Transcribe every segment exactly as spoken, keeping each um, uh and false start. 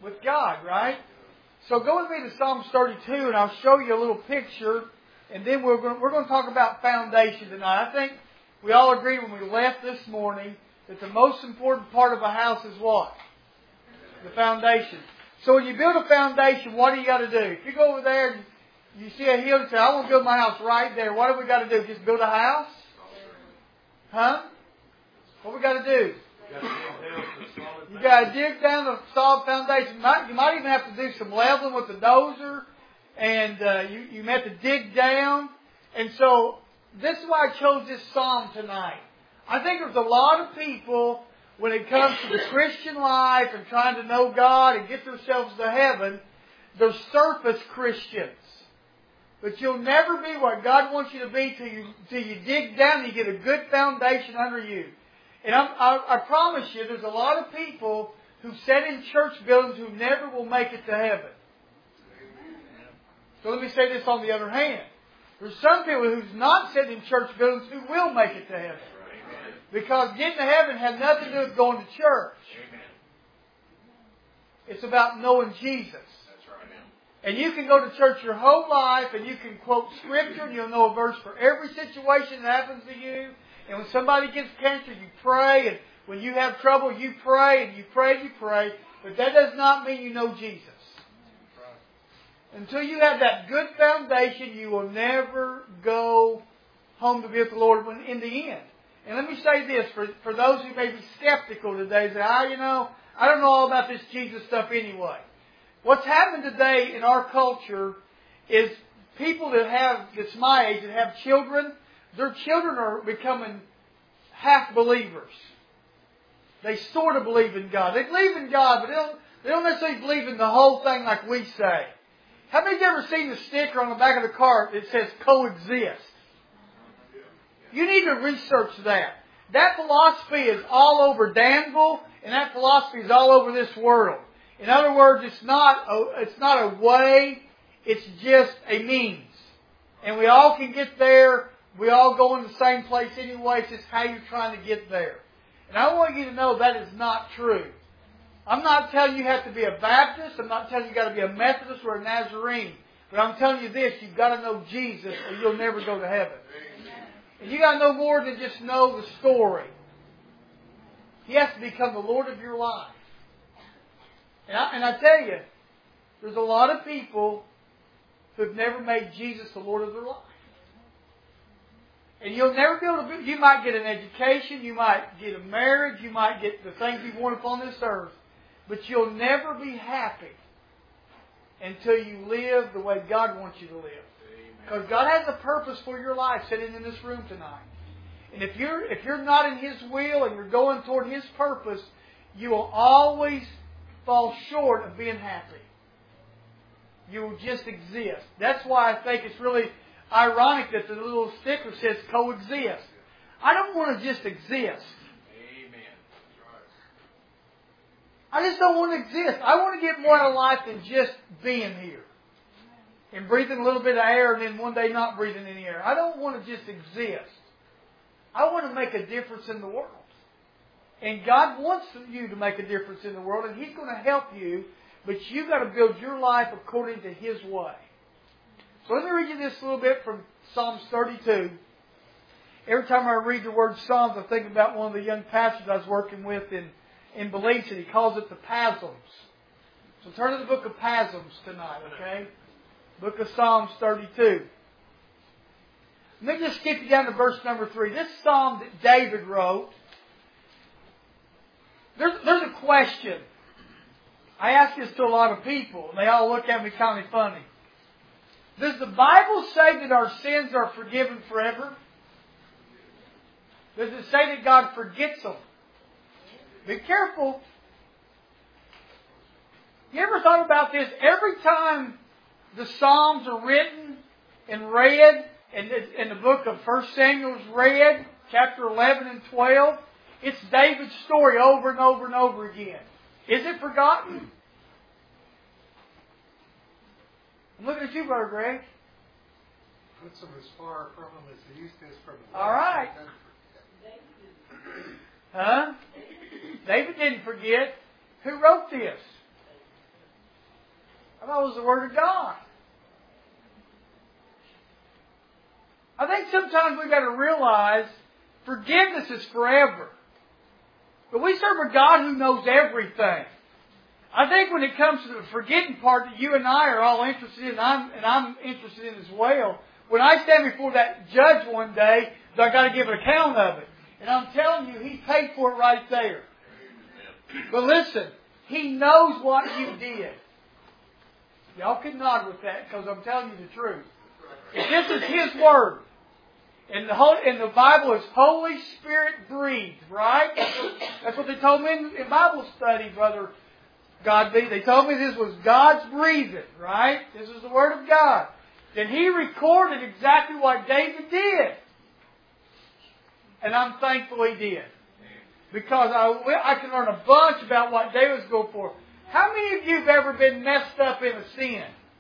with God, right? So go with me to Psalms thirty-two, and I'll show you a little picture, and then we're going, we're going to talk about foundation tonight. I think we all agree when we left this morning that the most important part of a house is what? The foundation. So when you build a foundation, what do you got to do? If you go over there and you see a hill and say, I want to build my house right there, what have we got to do? Just build a house? Huh? What we got to do? You got to dig down the solid foundation. You might, you might even have to do some leveling with the dozer. And uh, you, you have to dig down. And so this is why I chose this psalm tonight. I think there's a lot of people, when it comes to the Christian life and trying to know God and get themselves to heaven, they're surface Christians. But you'll never be what God wants you to be till you, till you dig down and you get a good foundation under you. And I'm, I, I promise you, there's a lot of people who sit in church buildings who never will make it to heaven. So let me say this on the other hand. There's some people who's not sitting in church buildings who will make it to heaven. Because getting to heaven has nothing to do with going to church. It's about knowing Jesus. And you can go to church your whole life and you can quote Scripture and you'll know a verse for every situation that happens to you. And when somebody gets cancer, you pray. And when you have trouble, you pray and you pray and you pray. But that does not mean you know Jesus. Until you have that good foundation, you will never go home to be with the Lord in the end. And let me say this, for, for those who may be skeptical today, say, ah, you know, I don't know all about this Jesus stuff anyway. What's happened today in our culture is people that have, that's my age, that have children, their children are becoming half believers. They sort of believe in God. They believe in God, but they don't, they don't necessarily believe in the whole thing like we say. How many of you ever seen the sticker on the back of the car that says coexist? You need to research that. That philosophy is all over Danville, and that philosophy is all over this world. In other words, it's not a, it's not a way, it's just a means. And we all can get there. We all go in the same place anyway. It's just how you're trying to get there. And I want you to know that is not true. I'm not telling you you have to be a Baptist. I'm not telling you you've got to be a Methodist or a Nazarene. But I'm telling you this, you've got to know Jesus or you'll never go to heaven. And you've got to know more than just know the story. He has to become the Lord of your life. And I, and I tell you, there's a lot of people who've never made Jesus the Lord of their life. And you'll never be able to, be, you might get an education, you might get a marriage, you might get the things you want upon this earth, but you'll never be happy until you live the way God wants you to live. Because God has a purpose for your life sitting in this room tonight. And if you're, if you're not in His will and you're going toward His purpose, you will always fall short of being happy. You will just exist. That's why I think it's really ironic that the little sticker says coexist. I don't want to just exist. Amen. I just don't want to exist. I want to get more out of life than just being here. And breathing a little bit of air and then one day not breathing any air. I don't want to just exist. I want to make a difference in the world. And God wants you to make a difference in the world, and He's going to help you, but you've got to build your life according to His way. So let me read you this a little bit from Psalms thirty-two. Every time I read the word Psalms, I think about one of the young pastors I was working with in, in Belize, and he calls it the Pasms. So turn to the book of Pasms tonight, okay? Book of Psalms thirty-two. Let me just skip you down to verse number three. This psalm that David wrote, there's, there's a question. I ask this to a lot of people, and they all look at me kind of funny. Does the Bible say that our sins are forgiven forever? Does it say that God forgets them? Be careful. You ever thought about this? Every time the Psalms are written and read, and, and the book of First Samuel is read, chapter eleven and twelve, it's David's story over and over and over again. Is it forgotten? I'm looking at you, Brother Greg. Puts them as far from them as the east is from the west. All right. Huh? David didn't forget. Who wrote this? I thought it was the Word of God. I think sometimes we've got to realize forgiveness is forever. But we serve a God who knows everything. I think when it comes to the forgetting part that you and I are all interested in, and I'm, and I'm interested in as well, when I stand before that judge one day, I've got to give an account of it. And I'm telling you, He paid for it right there. But listen, He knows what you did. Y'all can nod with that because I'm telling you the truth. If this is His Word, and the, whole, and the Bible is Holy Spirit breathed, right? That's what they told me in, in Bible study, Brother Godby. They told me this was God's breathing, right? This is the Word of God. Then He recorded exactly what David did. And I'm thankful He did. Because I, I can learn a bunch about what David was going for. How many of you have ever been messed up in a sin?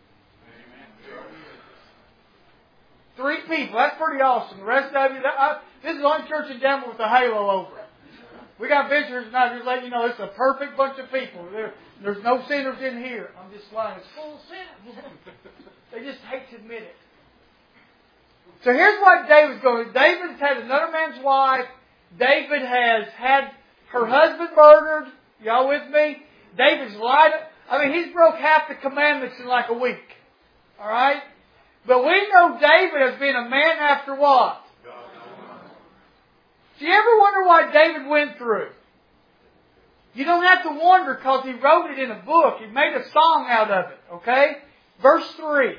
Three people. That's pretty awesome. The rest of you, that, I, this is the only church in Denver with a halo over it. We got visitors tonight. Just letting you know, it's a perfect bunch of people. There, there's no sinners in here. I'm just lying. It's full of sin. They just hate to admit it. So here's what David's going. David's had another man's wife. David has had her husband murdered. Y'all with me? David's lied. I mean, he's broke half the commandments in like a week. All right? But we know David has been a man after what? Do you ever wonder what David went through? You don't have to wonder because he wrote it in a book. He made a song out of it. Okay? Verse three.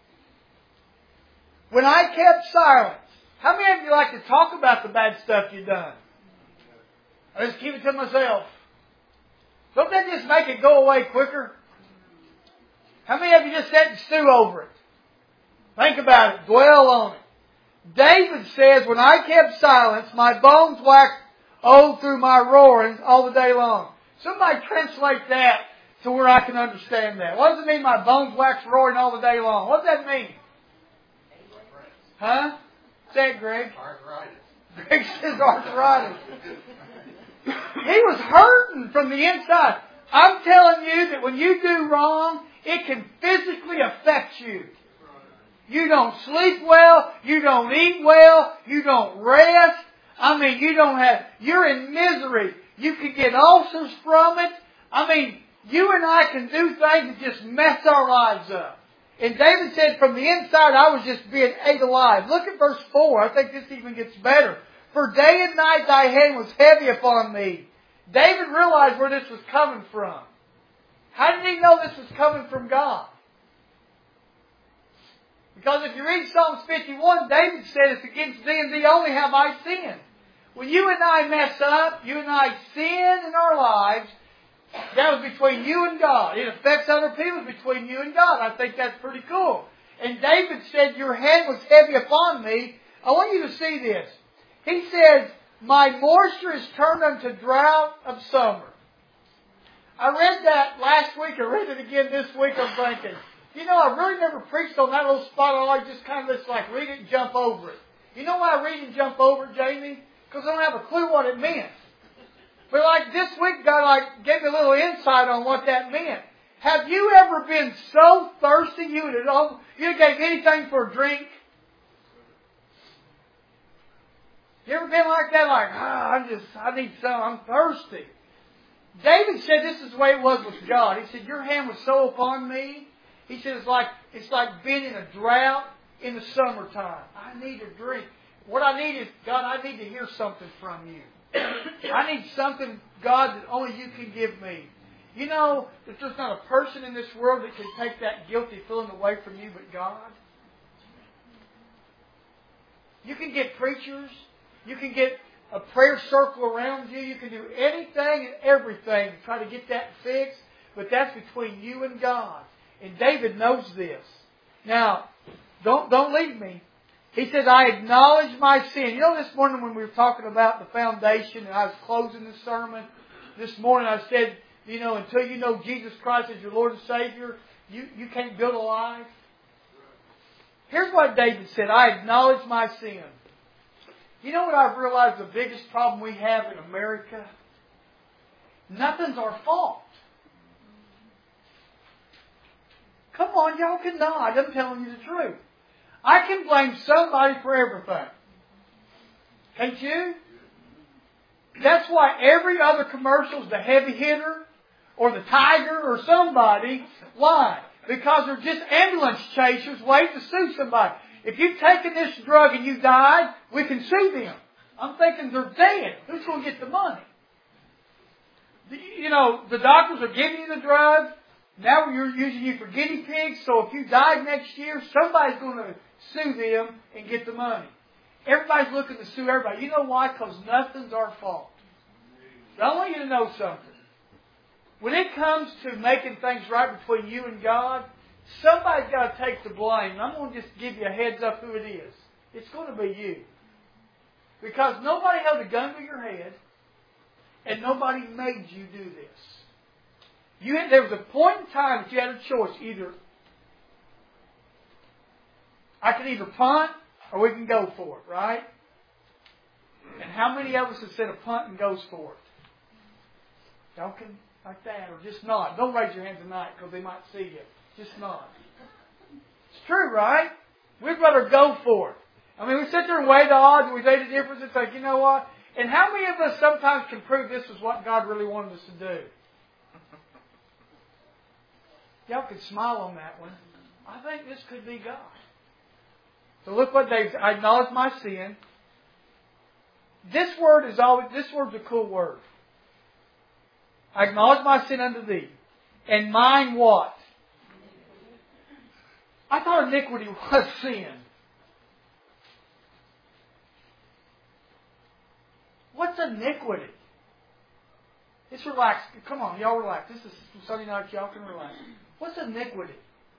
When I kept silence. How many of you like to talk about the bad stuff you've done? I just keep it to myself. Don't that just make it go away quicker? How many of you just sit and stew over it? Think about it. Dwell on it. David says, when I kept silence, my bones waxed old through my roarings all the day long. Somebody translate that to where I can understand that. What does it mean my bones wax roaring all the day long? What does that mean? Huh? Say it, Greg. Arthritis. Greg says arthritis. He was hurting from the inside. I'm telling you that when you do wrong, it can physically affect you. You don't sleep well. You don't eat well. You don't rest. I mean, you don't have, you're in misery. You can get ulcers from it. I mean, you and I can do things that just mess our lives up. And David said, from the inside, I was just being ate alive. Look at verse four. I think this even gets better. For day and night thy hand was heavy upon me. David realized where this was coming from. How did he know this was coming from God? Because if you read Psalms fifty-one, David said, it's against thee and thee only have I sinned. When you and I mess up, you and I sin in our lives, that was between you and God. It affects other people between you and God. I think that's pretty cool. And David said, your hand was heavy upon me. I want you to see this. He says, my moisture is turned unto drought of summer. I read that last week. I read it again this week. I'm thinking, you know, I really never preached on that little spot. I like just kind of just like read it and jump over it. You know why I read and jump over it, Jamie? Because I don't have a clue what it meant. But like this week, God like gave me a little insight on what that meant. Have you ever been so thirsty you would have you gave anything for a drink? You ever been like that? Like, ah, I'm just, I need some. I'm thirsty. David said this is the way it was with God. He said, your hand was so upon me. He said it's like it's like being in a drought in the summertime. I need a drink. What I need is, God, I need to hear something from you. I need something, God, that only you can give me. You know that there's not a person in this world that can take that guilty feeling away from you but God. You can get preachers. You can get a prayer circle around you. You can do anything and everything to try to get that fixed. But that's between you and God. And David knows this. Now, don't, don't leave me. He says, I acknowledge my sin. You know, this morning when we were talking about the foundation and I was closing the sermon, this morning I said, you know, until you know Jesus Christ as your Lord and Savior, you, you can't build a life. Here's what David said, I acknowledge my sin. You know what I've realized the biggest problem we have in America? Nothing's our fault. Come on, y'all can nod. I'm telling you the truth. I can blame somebody for everything. Can't you? That's why every other commercial is the heavy hitter or the tiger or somebody. Why? Because they're just ambulance chasers waiting to sue somebody. If you've taken this drug and you died, we can sue them. I'm thinking they're dead. Who's going to get the money? You know, the doctors are giving you the drug. Now we're using you for guinea pigs. So if you died next year, somebody's going to sue them and get the money. Everybody's looking to sue everybody. You know why? Because nothing's our fault. But I want you to know something. When it comes to making things right between you and God, somebody's got to take the blame. I'm going to just give you a heads up who it is. It's going to be you. Because nobody held a gun to your head, and nobody made you do this. You had, there was a point in time that you had a choice. Either I can either punt or we can go for it, right? And how many of us have said a punt and goes for it? Y'all can like that, or just nod. Don't raise your hand tonight because they might see you. Just nod. It's true, right? We'd rather go for it. I mean, we sit there and weigh the odds and we weigh the difference and think, you know what? And how many of us sometimes can prove this was what God really wanted us to do? Y'all could smile on that one. I think this could be God. So look what David said. I acknowledge my sin. This word is always, this word's a cool word. I acknowledge my sin unto thee. And mine what? I thought iniquity was sin. What's iniquity? Just relax. Come on, y'all relax. This is Sunday night. Y'all can relax. What's iniquity?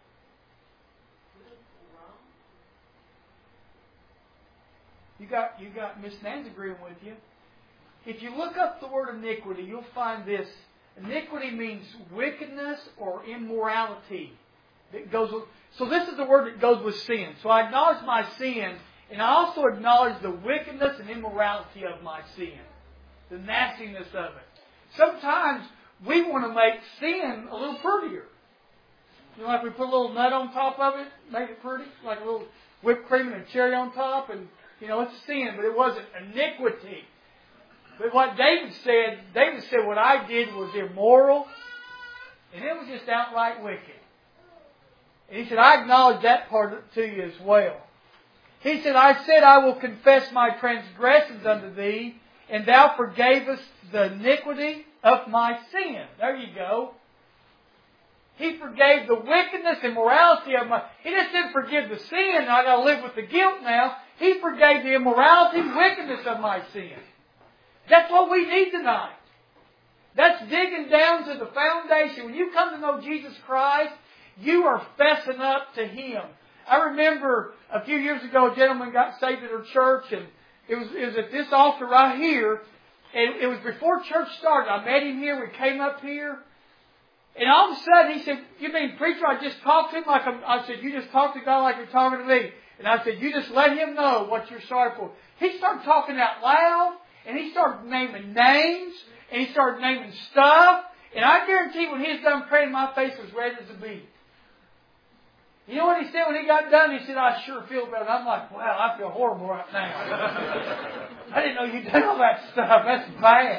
You got you got Miss Nan's agreeing with you. If you look up the word iniquity, you'll find this. Iniquity means wickedness or immorality. That goes with, so this is the word that goes with sin. So I acknowledge my sin, and I also acknowledge the wickedness and immorality of my sin. The nastiness of it. Sometimes we want to make sin a little prettier. You know, like we put a little nut on top of it, make it pretty, like a little whipped cream and a cherry on top, and, you know, it's sin, but it wasn't iniquity. But what David said, David said what I did was immoral, and it was just outright wicked. And he said, I acknowledge that part to you as well. He said, I said, I will confess my transgressions unto thee, and thou forgavest the iniquity of my sin. There you go. He forgave the wickedness and morality of my... He just didn't forgive the sin, and I got to live with the guilt now. He forgave the immorality and wickedness of my sin. That's what we need tonight. That's digging down to the foundation. When you come to know Jesus Christ, you are fessing up to Him. I remember a few years ago, a gentleman got saved at our church, and it was, it was at this altar right here. And it was before church started. I met him here. We came up here. And all of a sudden, he said, you mean, preacher, I just talked to him like I'm, I said, you just talk to God like you're talking to me. And I said, you just let Him know what you're sorry for. He started talking out loud, and he started naming names, and he started naming stuff. And I guarantee when he was done praying, my face was red as a beet. You know what he said when he got done? He said, I sure feel better. And I'm like, wow, I feel horrible right now. I didn't know you did all that stuff. That's bad.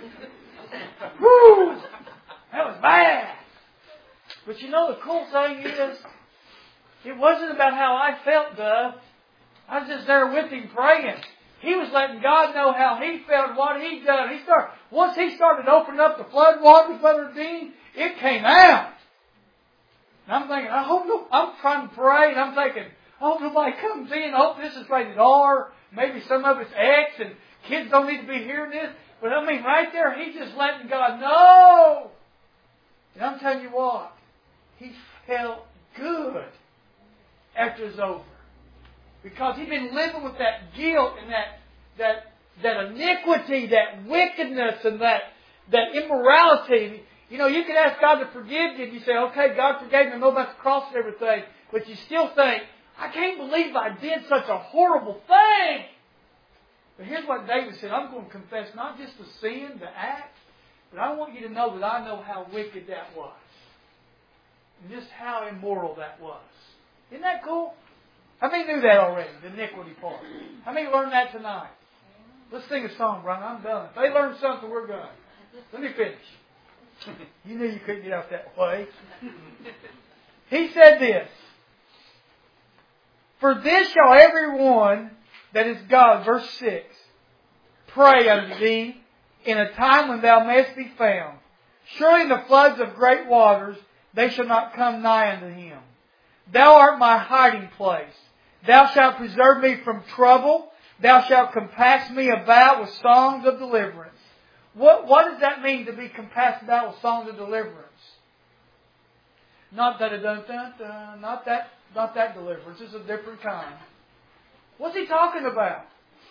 Woo! That was bad. But you know the cool thing is, it wasn't about how I felt, Doug. I was just there with him praying. He was letting God know how he felt, what he'd done. He started, once he started opening up the flood waters, Brother Dean, it came out. And I'm thinking, I hope no, I'm trying to pray, and I'm thinking, I hope nobody comes in. I hope this is rated R. Maybe some of it's X, and kids don't need to be hearing this. But I mean, right there, he's just letting God know. And I'm telling you what, he felt good after it was over. Because he'd been living with that guilt and that that that iniquity, that wickedness, and that that immorality. You know, you can ask God to forgive you, and you say, okay, God forgave me, I know about the cross and everything, but you still think, I can't believe I did such a horrible thing. But here's what David said, I'm going to confess not just the sin, the act, but I want you to know that I know how wicked that was. And just how immoral that was. Isn't that cool? How many knew that already, the iniquity part? How many learned that tonight? Let's sing a song, Brian. I'm done. If they learn something, we're done. Let me finish. You knew you couldn't get out that way. He said this. For this shall everyone that is God, verse six, pray unto thee in a time when thou mayest be found. Surely in the floods of great waters they shall not come nigh unto him. Thou art my hiding place. Thou shalt preserve me from trouble. Thou shalt compass me about with songs of deliverance. What, what does that mean to be compassed about with songs of deliverance? Not that, dun, dun, dun, not that, not that deliverance. It's a different kind. What's he talking about?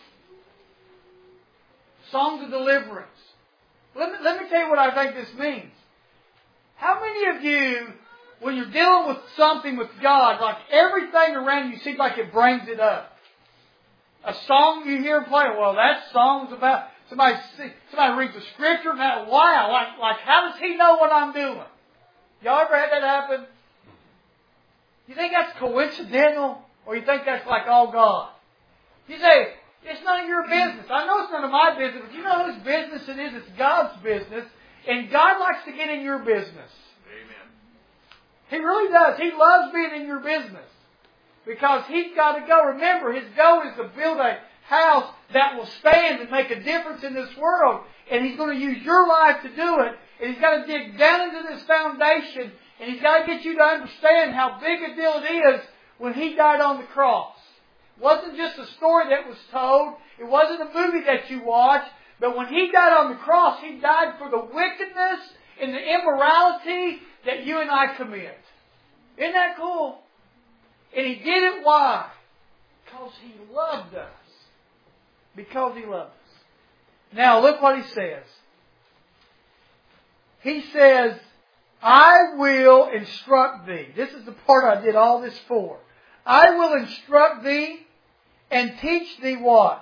Songs of deliverance. Let me, let me tell you what I think this means. How many of you, when you're dealing with something with God, like everything around you seems like it brings it up? A song you hear play, well, that song's about somebody. Somebody reads the scripture, and that wow, like like how does he know what I'm doing? Y'all ever had that happen? You think that's coincidental, or you think that's like all God? You say it's none of your business. I know it's none of my business, but you know whose business it is? It's God's business, and God likes to get in your business. Amen. He really does. He loves being in your business. Because He's got to go. Remember, His goal is to build a house that will stand and make a difference in this world. And He's going to use your life to do it. And He's got to dig down into this foundation. And He's got to get you to understand how big a deal it is when He died on the cross. It wasn't just a story that was told. It wasn't a movie that you watched. But when He died on the cross, He died for the wickedness and the immorality that you and I commit. Isn't that cool? And He did it why? Because He loved us. Because He loved us. Now look what He says. He says, I will instruct thee. This is the part I did all this for. I will instruct thee and teach thee what?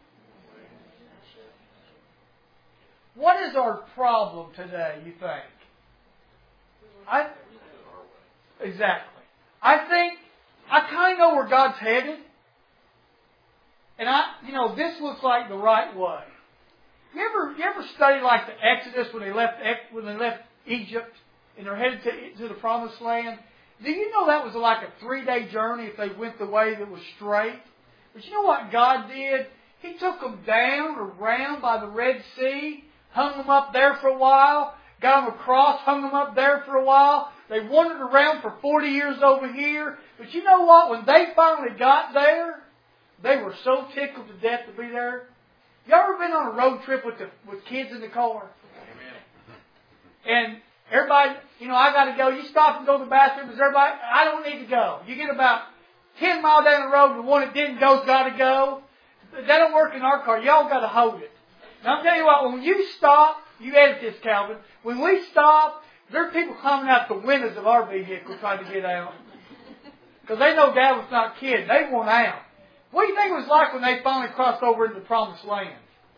What is our problem today, you think? I, exactly. I think I kind of know where God's headed. And I, you know, this looks like the right way. You ever, you ever study like the Exodus when they left, when they left Egypt and they're headed to, to the Promised Land? Do you know that was like a three-day journey if they went the way that was straight? But you know what God did? He took them down around by the Red Sea, hung them up there for a while, got them across, hung them up there for a while. They wandered around for forty years over here. But you know what? When they finally got there, they were so tickled to death to be there. You ever been on a road trip with the with kids in the car? Amen. And everybody, you know, I got to go. You stop and go to the bathroom. Is everybody? I don't need to go. You get about ten miles down the road, and the one that didn't go's got to go. That don't work in our car. Y'all got to hold it. Now I'm telling you what. When you stop, you edit this, Calvin. When we stop, there are people climbing out the windows of our vehicle trying to get out. Because they know Dad was not kidding. They want out. What do you think it was like when they finally crossed over into the Promised Land?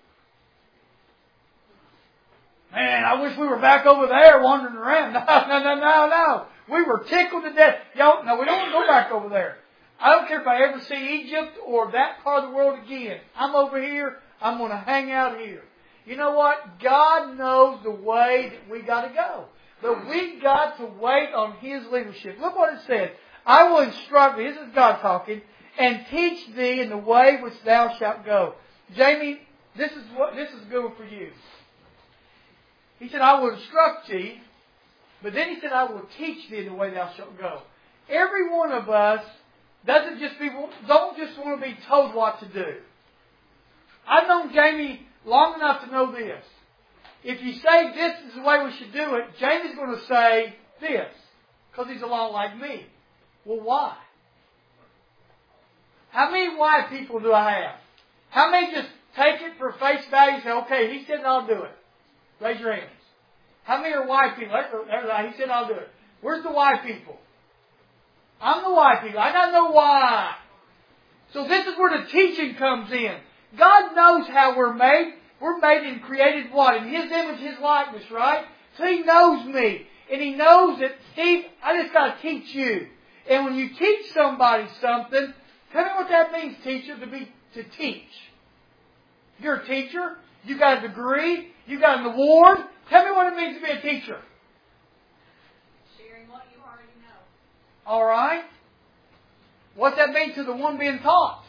Man, I wish we were back over there wandering around. No, no, no, no, no. We were tickled to death. Yo, no, we don't want to go back over there. I don't care if I ever see Egypt or that part of the world again. I'm over here. I'm going to hang out here. You know what? God knows the way that we got to go. But we got to wait on His leadership. Look what it says. I will instruct thee, this is God talking, and teach thee in the way which thou shalt go. Jamie, this is what this is good for you. He said, I will instruct thee, but then He said, I will teach thee in the way thou shalt go. Every one of us doesn't just be don't just want to be told what to do. I've known Jamie long enough to know this. If you say this is the way we should do it, Jamie's going to say this. Because he's a lot like me. Well, why? How many white people do I have? How many just take it for face value and say, okay, he said I'll do it? Raise your hands. How many are white people? He said I'll do it. Where's the white people? I'm the white people. I got to know why. So this is where the teaching comes in. God knows how we're made. We're made and created what? In His image, His likeness, right? So He knows me. And He knows that, Steve, I just got to teach you. And when you teach somebody something, tell me what that means, teacher, to be to teach. You're a teacher. You got a degree. You got an award. Tell me what it means to be a teacher. Sharing what you already know. All right. What's that mean to the one being taught?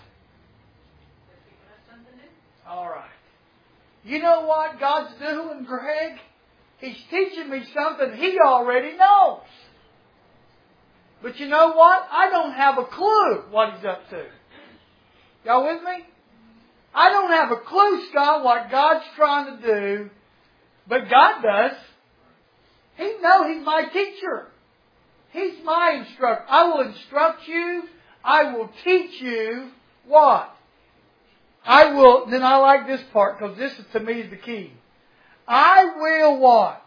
All right. You know what God's doing, Greg? He's teaching me something He already knows. But you know what? I don't have a clue what He's up to. Y'all with me? I don't have a clue, Scott, what God's trying to do. But God does. He knows He's my teacher. He's my instructor. I will instruct you. I will teach you what? I will, then I like this part because this is, to me is the key. I will what?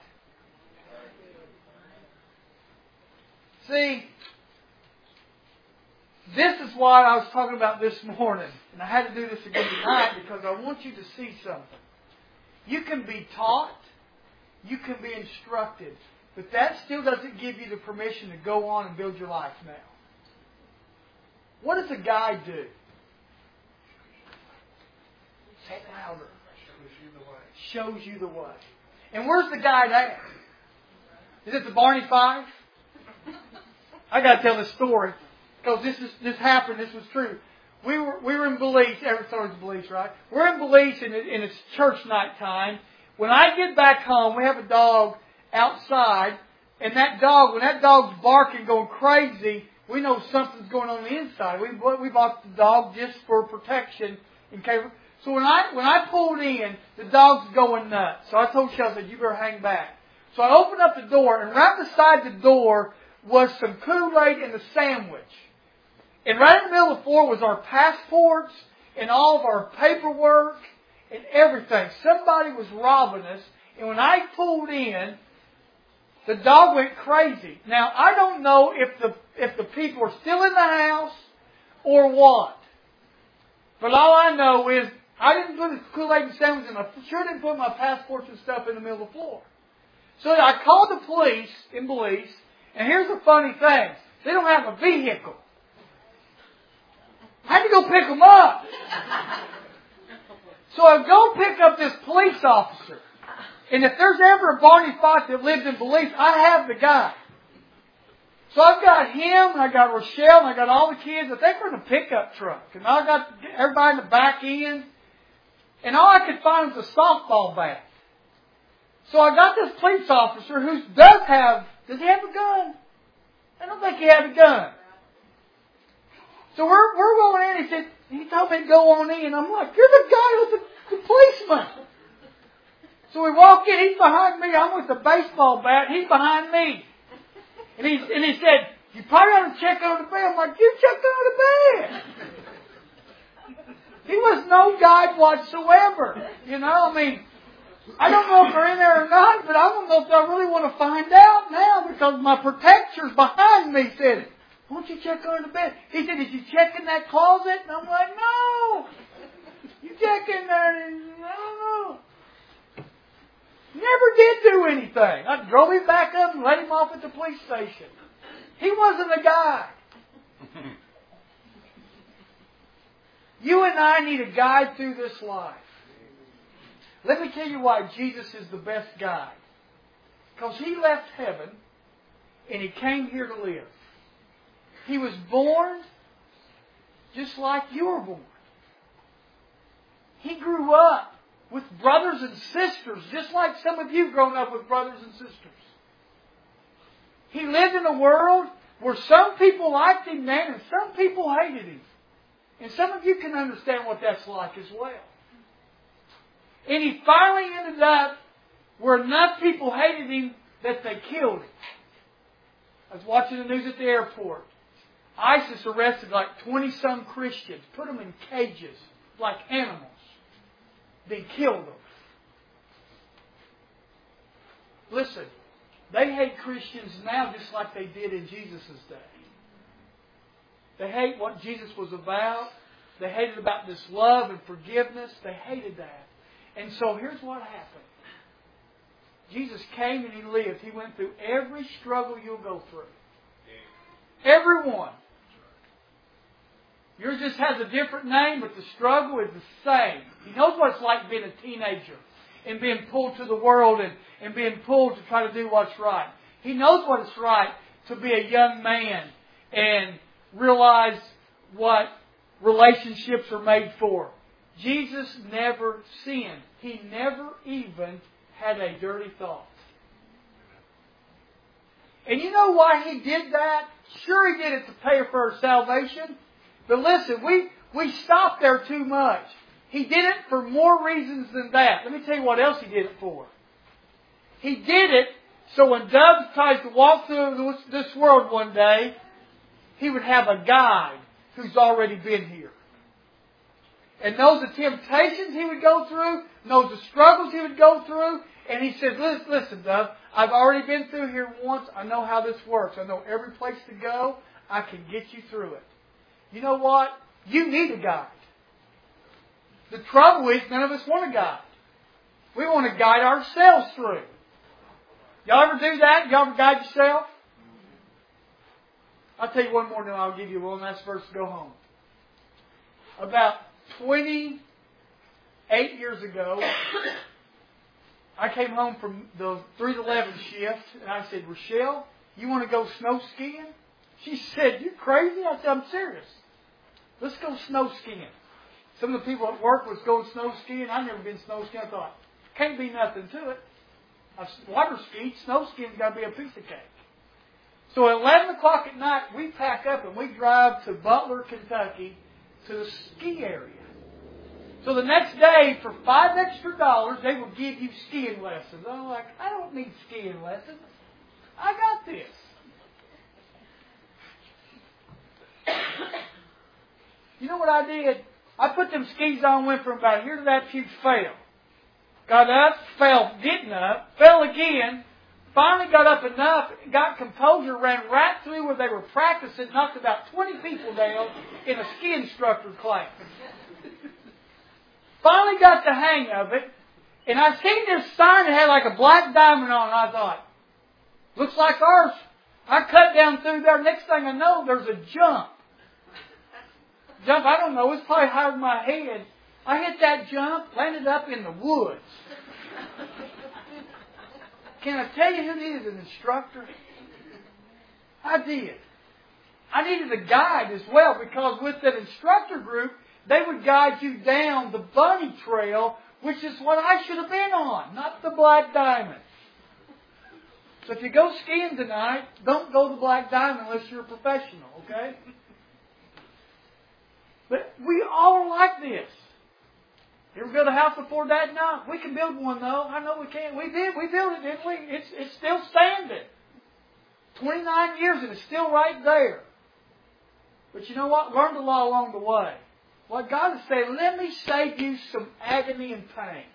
See, this is what I was talking about this morning. And I had to do this again tonight because I want you to see something. You can be taught. You can be instructed. But that still doesn't give you the permission to go on and build your life now. What does a guide do? Say it louder. Shows you the way. Shows you the way. And where's the guide at? Is it the Barney Five? I got to tell this story because this is this happened. This was true. We were we were in Belize. Every Thursday Belize, right? We're in Belize and, it, and it's church night time. When I get back home, we have a dog outside, and that dog, when that dog's barking, going crazy, we know something's going on, on the inside. We we bought the dog just for protection in case. So when I when I pulled in, the dog's going nuts. So I told Shell, I said, you better hang back. So I opened up the door, and right beside the door was some Kool-Aid and a sandwich. And right in the middle of the floor was our passports and all of our paperwork and everything. Somebody was robbing us. And when I pulled in, the dog went crazy. Now, I don't know if the if the people are still in the house or what. But all I know is I didn't put the Kool-Aid and sandwich in. I sure didn't put my passports and stuff in the middle of the floor. So I called the police in Belize. And here's the funny thing. They don't have a vehicle. I had to go pick them up. So I go pick up this police officer. And if there's ever a Barney Fife that lives in Belize, I have the guy. So I've got him, and I got Rochelle, and I got all the kids. I think we're in a pickup truck. And I got everybody in the back end. And all I could find was a softball bat. So I got this police officer who does have, does he have a gun? I don't think he had a gun. So we're we're going in. He said, he told me to go on in. I'm like, you're the guy with the, the policeman. So we walk in. He's behind me. I'm with the baseball bat. He's behind me. And he and he said, you probably ought to check under the bed. I'm like, you checked under the bed. He was no guide whatsoever. You know, I mean, I don't know if they're in there or not, but I don't know if I really want to find out now because my protector's behind me said, won't you check under the bed? He said, did you check in that closet? And I'm like, no. You check in there and I don't know. Never did do anything. I drove him back up and let him off at the police station. He wasn't a guy. You and I need a guide through this life. Let me tell you why Jesus is the best guide. Because He left heaven and He came here to live. He was born just like you were born. He grew up with brothers and sisters, just like some of you grown up with brothers and sisters. He lived in a world where some people liked Him then and some people hated Him. And some of you can understand what that's like as well. And He finally ended up where enough people hated Him that they killed Him. I was watching the news at the airport. ISIS arrested like twenty-some Christians, put them in cages like animals, then killed them. Listen, they hate Christians now just like they did in Jesus' day. They hate what Jesus was about. They hated about this love and forgiveness. They hated that. And so here's what happened. Jesus came and He lived. He went through every struggle you'll go through. Everyone. Yours just has a different name, but the struggle is the same. He knows what it's like being a teenager and being pulled to the world and, and being pulled to try to do what's right. He knows what it's right to be a young man and realize what relationships are made for. Jesus never sinned. He never even had a dirty thought. And you know why He did that? Sure, He did it to pay for our salvation. But listen, we, we stop there too much. He did it for more reasons than that. Let me tell you what else He did it for. He did it so when Doug tries to walk through this world one day, he would have a guide who's already been here. And knows the temptations he would go through, knows the struggles he would go through. And he says, listen, listen, Doug, I've already been through here once. I know how this works. I know every place to go. I can get you through it. You know what? You need a guide. The trouble is, none of us want a guide. We want to guide ourselves through. Y'all ever do that? Y'all ever guide yourself? I'll tell you one more, then I'll give you one last verse to go home. About twenty-eight years ago, I came home from the three to eleven shift, and I said, Rochelle, you want to go snow skiing? She said, you crazy? I said, I'm serious. Let's go snow skiing. Some of the people at work was going snow skiing. I've never been snow skiing. I thought, can't be nothing to it. I've water skied. Snow skiing's got to be a piece of cake. So at eleven o'clock at night, we pack up and we drive to Butler, Kentucky, to the ski area. So the next day, for five extra dollars, they will give you skiing lessons. I'm like, I don't need skiing lessons. I got this. You know what I did? I put them skis on, went from about here to that huge fail. Got up, fell, getting up, fell again, finally got up enough, got composure, ran right through where they were practicing, knocked about twenty people down in a ski instructor class. Finally got the hang of it, and I seen this sign that had like a black diamond on it, and I thought, looks like ours. I cut down through there, next thing I know, there's a jump. Jump, I don't know, it's probably higher than my head. I hit that jump, landed up in the woods. Can I tell you who needed an instructor? I did. I needed a guide as well, because with that instructor group, they would guide you down the bunny trail, which is what I should have been on, not the Black Diamond. So if you go skiing tonight, don't go to the Black Diamond unless you're a professional, okay? But we all are like this. You ever build a house before that? No. We can build one, though. I know we can. We did. We built it, didn't we? It's, it's still standing. twenty-nine years and it's still right there. But you know what? Learn the law along the way. What God is saying, let me save you some agony and pain.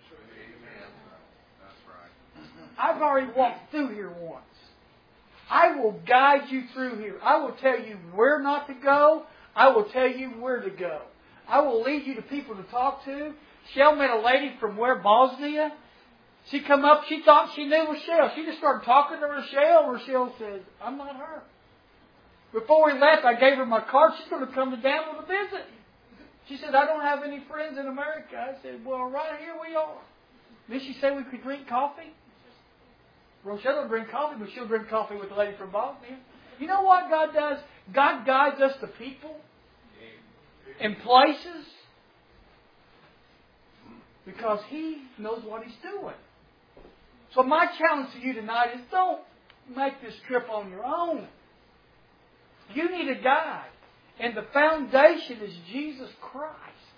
I've already walked through here once. I will guide you through here. I will tell you where not to go. I will tell you where to go. I will lead you to people to talk to. Shell met a lady from where, Bosnia. She come up, she thought she knew Rochelle. She just started talking to Rochelle. Rochelle said, I'm not her. Before we left, I gave her my card. She's going to come to Danville to visit. She said, I don't have any friends in America. I said, well, right here we are. Then she said we could drink coffee. Rochelle don't drink coffee, but she'll drink coffee with the lady from Bosnia. You know what God does? God guides us to people and places because He knows what He's doing. So my challenge to you tonight is don't make this trip on your own. You need a guide. And the foundation is Jesus Christ.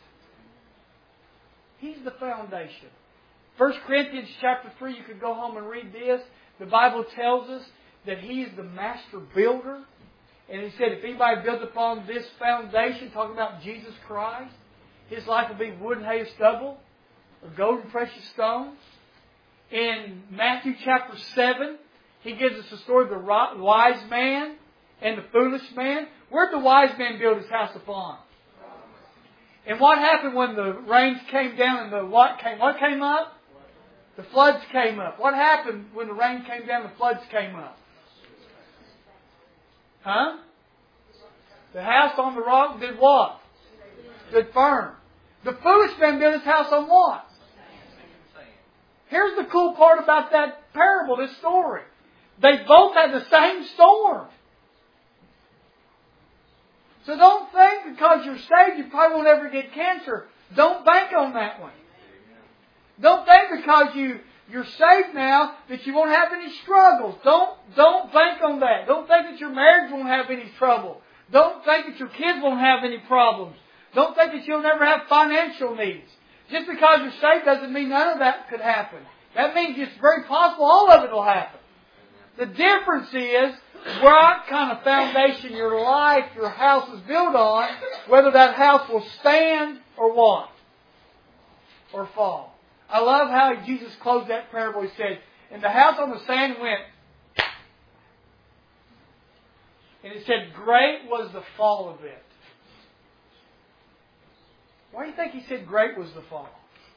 He's the foundation. First Corinthians chapter three, you could go home and read this. The Bible tells us that He is the master builder. And He said if anybody builds upon this foundation, talking about Jesus Christ, his life will be wood and hay and stubble, or gold and precious stones. In Matthew chapter seven, He gives us the story of the wise man and the foolish man. Where did the wise man build his house upon? And what happened when the rains came down and the what came? What came up? The The floods came up. What happened when the rain came down, the floods came up? Huh? The house on the rock did what? Stood firm. The foolish man built his house on what? Here's the cool part about that parable, this story. They both had the same storm. So don't think because you're saved you probably won't ever get cancer. Don't bank on that one. Don't think because you, you're saved now that you won't have any struggles. Don't, don't bank on that. Don't think that your marriage won't have any trouble. Don't think that your kids won't have any problems. Don't think that you'll never have financial needs. Just because you're saved doesn't mean none of that could happen. That means it's very possible all of it will happen. The difference is what kind of foundation your life, your house is built on, whether that house will stand or what? Or fall. I love how Jesus closed that parable. He said, and the house on the sand went, and it said, great was the fall of it. Why do you think he said great was the fall?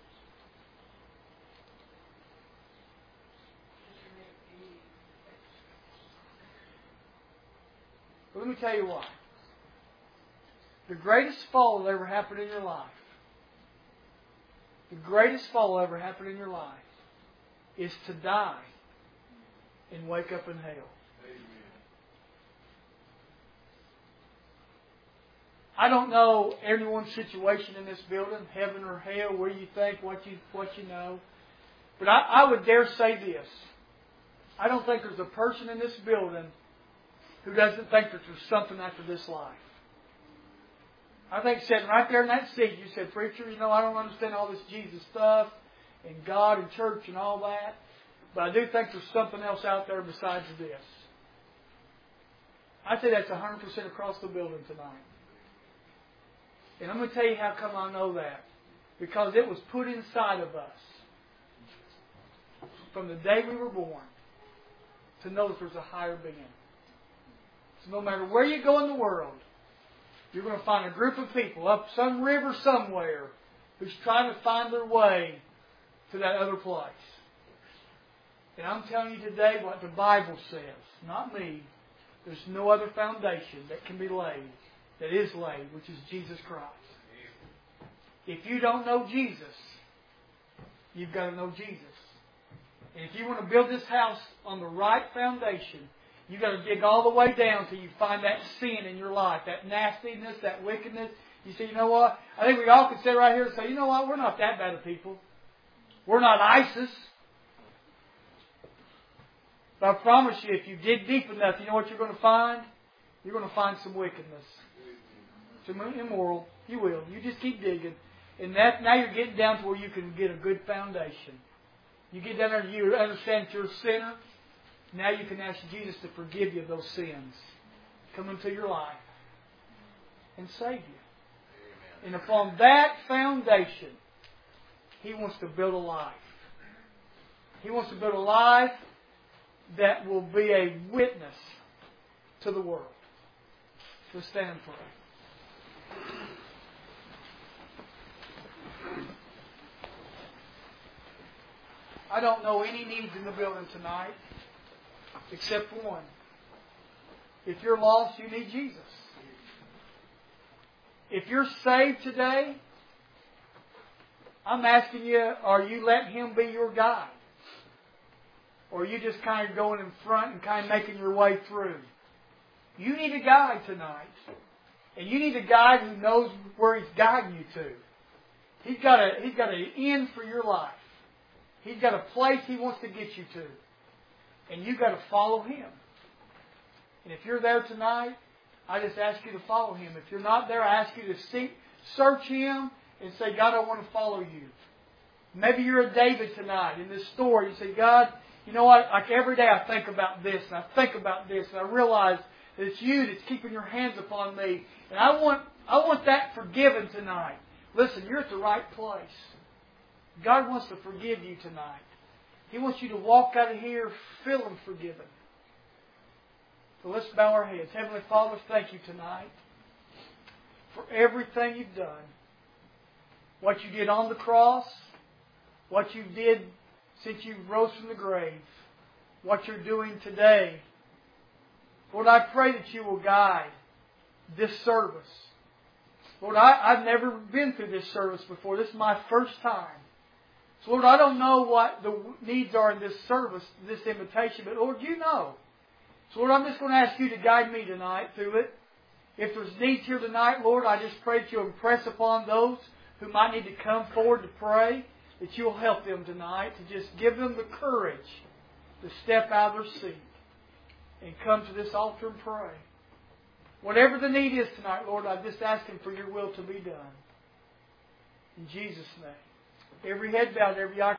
Well, let me tell you why. The greatest fall that ever happened in your life, the greatest fall that ever happened in your life is to die and wake up in hell. I don't know anyone's situation in this building, heaven or hell, where you think, what you what you know. But I, I would dare say this. I don't think there's a person in this building who doesn't think that there's something after this life. I think sitting right there in that seat, you said, preacher, you know, I don't understand all this Jesus stuff and God and church and all that. But I do think there's something else out there besides this. I say that's one hundred percent across the building tonight. And I'm going to tell you how come I know that. Because it was put inside of us from the day we were born to know that there's a higher being. So no matter where you go in the world, you're going to find a group of people up some river somewhere who's trying to find their way to that other place. And I'm telling you today what the Bible says, not me. There's no other foundation that can be laid, that is laid, which is Jesus Christ. If you don't know Jesus, you've got to know Jesus. And if you want to build this house on the right foundation, you've got to dig all the way down till you find that sin in your life, that nastiness, that wickedness. You say, you know what? I think we all can sit right here and say, you know what? We're not that bad of people. We're not ISIS. But I promise you, if you dig deep enough, you know what you're going to find? You're going to find some wickedness. Some immoral. You will. You just keep digging. And that, now you're getting down to where you can get a good foundation. You get down there and you understand that you're a sinner. Now you can ask Jesus to forgive you of those sins. Come into your life and save you. And upon that foundation, He wants to build a life. He wants to build a life that will be a witness to the world. So stand and pray. I don't know any needs in the building tonight except one. If you're lost, you need Jesus. If you're saved today, I'm asking you, are you letting Him be your guide? Or are you just kind of going in front and kind of making your way through? You need a guide tonight. And you need a guide who knows where He's guiding you to. He's got a, He's got an end for your life. He's got a place He wants to get you to. And you've got to follow Him. And if you're there tonight, I just ask you to follow Him. If you're not there, I ask you to seek, search Him and say, God, I want to follow You. Maybe you're a David tonight in this story. You say, God, you know what? Like every day I think about this and I think about this and I realize that it's You that's keeping Your hands upon me. And I want, I want that forgiven tonight. Listen, you're at the right place. God wants to forgive you tonight. He wants you to walk out of here feeling forgiven. So let's bow our heads. Heavenly Father, thank You tonight for everything You've done. What You did on the cross, what You did since you rose from the grave, what you're doing today. Lord, I pray that you will guide this service. Lord, I, I've never been through this service before. This is my first time. So, Lord, I don't know what the needs are in this service, this invitation, but Lord, you know. So, Lord, I'm just going to ask you to guide me tonight through it. If there's needs here tonight, Lord, I just pray that you'll impress upon those who might need to come forward to pray, that you'll help them tonight, to just give them the courage to step out of their seat and come to this altar and pray. Whatever the need is tonight, Lord, I'm just asking for your will to be done. In Jesus' name. Every head bowed, every eye